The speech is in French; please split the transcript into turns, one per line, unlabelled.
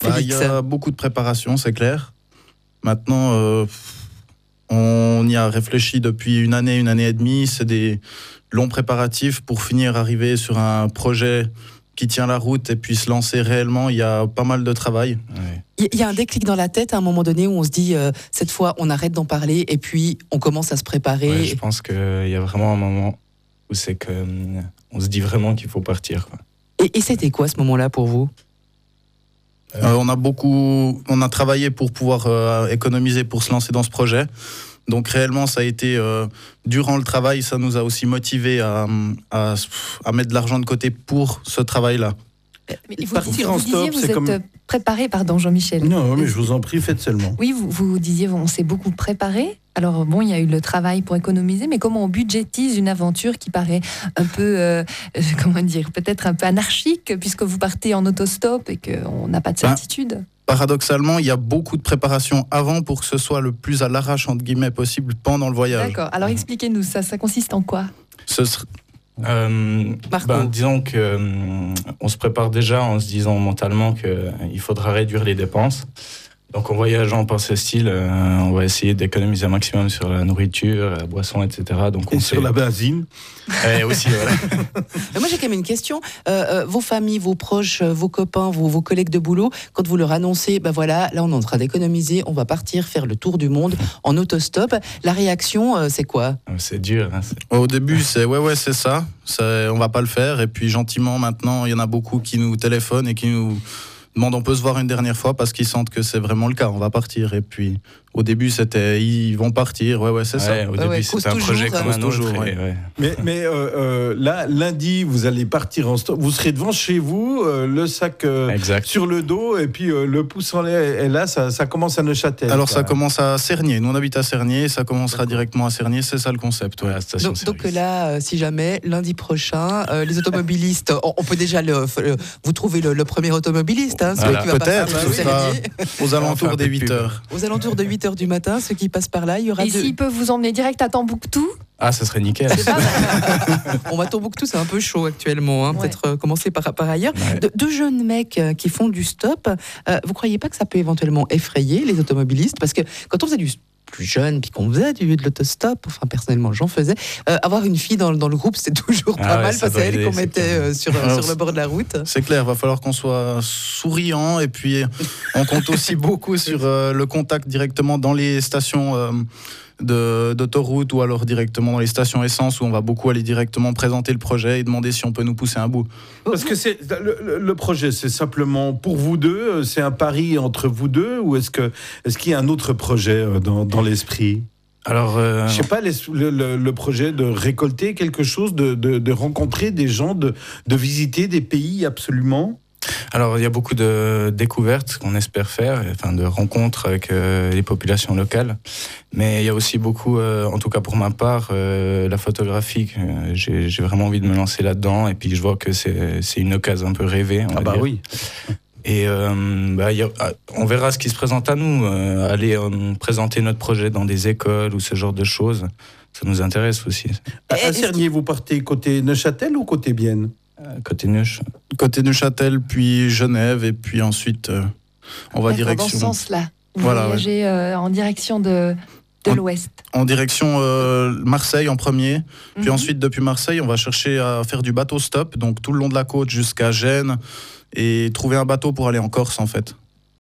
Il y a beaucoup de préparation, c'est clair. Maintenant, on y a réfléchi depuis une année et demie. C'est des longs préparatifs pour finir arriver sur un projet qui tient la route et puis se lancer réellement. Il y a pas mal de travail.
Il y a un déclic dans la tête à un moment donné où on se dit cette fois on arrête d'en parler et puis on commence à se préparer.
Ouais, je pense qu'il y a vraiment un moment où c'est que on se dit vraiment qu'il faut partir, quoi.
Et c'était quoi ce moment-là pour vous ?
On a travaillé pour pouvoir économiser pour se lancer dans ce projet. Donc réellement, ça a été durant le travail, ça nous a aussi motivé à mettre de l'argent de côté pour ce travail-là.
Partir en stop, vous êtes préparé, pardon Jean-Michel.
Non, mais je vous en prie, faites seulement.
Oui, vous disiez, on s'est beaucoup préparé. Alors bon, il y a eu le travail pour économiser, mais comment on budgétise une aventure qui paraît un peu, peut-être un peu anarchique, puisque vous partez en autostop et qu'on n'a pas de certitude.
Paradoxalement, il y a beaucoup de préparation avant pour que ce soit le plus à l'arrache, entre guillemets, possible pendant le voyage.
D'accord, alors expliquez-nous, ça consiste en quoi ?
Disons qu'on se prépare déjà en se disant mentalement qu'il faudra réduire les dépenses. Donc en voyageant par ce style, on va essayer d'économiser un maximum sur la nourriture, la boisson, etc. Donc
sur la benzine.
Et aussi, voilà.
Moi j'ai quand même une question. Vos familles, vos proches, vos copains, vos collègues de boulot, quand vous leur annoncez, là on est en train d'économiser, on va partir faire le tour du monde en autostop, la réaction c'est quoi ?
C'est dur. Hein,
Au début c'est c'est ça. On va pas le faire. Et puis gentiment maintenant, il y en a beaucoup qui nous téléphonent et qui nous demandent on peut se voir une dernière fois parce qu'ils sentent que c'est vraiment le cas, on va partir. Et puis au début c'était ils vont partir, c'est ça.
Au début c'était un projet comme un autre.
Mais là lundi vous allez partir en stop, vous serez devant chez vous, le sac sur le dos et puis le pouce en l'air, et là ça commence à Neuchâtel.
Alors ça commence à Cernier, nous on habite à Cernier, ça commencera directement à Cernier, c'est ça le concept.
La station
donc là si jamais lundi prochain les automobilistes, on peut déjà vous trouver le premier automobiliste.
Celui qui va peut-être, ce sera aux alentours des 8h.
Aux alentours de 8h du matin, ceux qui passent par là, il y aura...
Et s'ils peuvent vous emmener direct à Tombouctou ?
Ah, ça serait nickel.
On va Tombouctou, c'est un peu chaud actuellement. Peut-être commencer par ailleurs. Ouais. Deux jeunes mecs qui font du stop, vous croyez pas que ça peut éventuellement effrayer les automobilistes ? Parce que quand on faisait du plus jeune, puis qu'on faisait de l'autostop, enfin personnellement j'en faisais, avoir une fille dans le groupe c'est toujours pas mal, parce que c'est elle qu'on mettait sur le bord de la route.
C'est clair, va falloir qu'on soit souriant, et puis on compte aussi beaucoup sur le contact directement dans les stations d'autoroute, ou alors directement dans les stations essence, où on va beaucoup aller directement présenter le projet et demander si on peut nous pousser un bout.
Parce que le projet, c'est simplement pour vous deux, c'est un pari entre vous deux, ou est-ce qu'il y a un autre projet dans l'esprit ?
Alors,
je sais pas, le projet de récolter quelque chose, de rencontrer des gens, de visiter des pays absolument.
Alors, il y a beaucoup de découvertes qu'on espère faire, de rencontres avec les populations locales. Mais il y a aussi beaucoup, en tout cas pour ma part, la photographie. J'ai vraiment envie de me lancer là-dedans. Et puis, je vois que c'est une occasion un peu rêvée. On va dire.
Oui.
Et on verra ce qui se présente à nous. Aller présenter notre projet dans des écoles ou ce genre de choses, ça nous intéresse aussi.
À Cernier, vous partez côté Neuchâtel ou côté Bienne ?
Côté
Neuchâtel, puis Genève, et puis ensuite on va direction...
Dans ce sens-là, vous voyagez en direction de l'Ouest.
En direction Marseille en premier, puis ensuite depuis Marseille on va chercher à faire du bateau stop, donc tout le long de la côte jusqu'à Gênes, et trouver un bateau pour aller en Corse en fait.